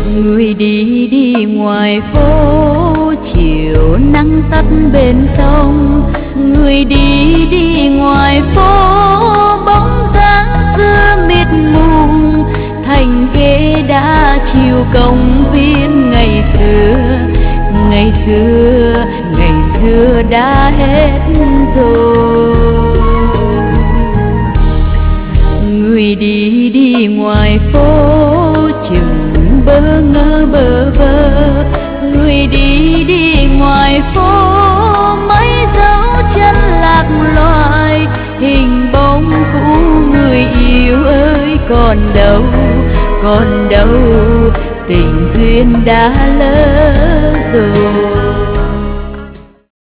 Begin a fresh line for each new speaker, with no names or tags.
Người đi đi ngoài phố, chiều nắng tắt bên sông. Người đi đi ngoài phố, bóng dáng xưa mịt mùng. Thành ghế đá chiều công viên ngày xưa. Ngày xưa, ngày xưa đã hết rồi. Người đi đi ngoài phố, chừng bơ ngơ bơ vơ. Người đi đi ngoài phố, mấy dấu chân lạc loài. Hình bóng cũ người yêu ơi còn đâu, còn đâu. Tình duyên đã lỡ rồi.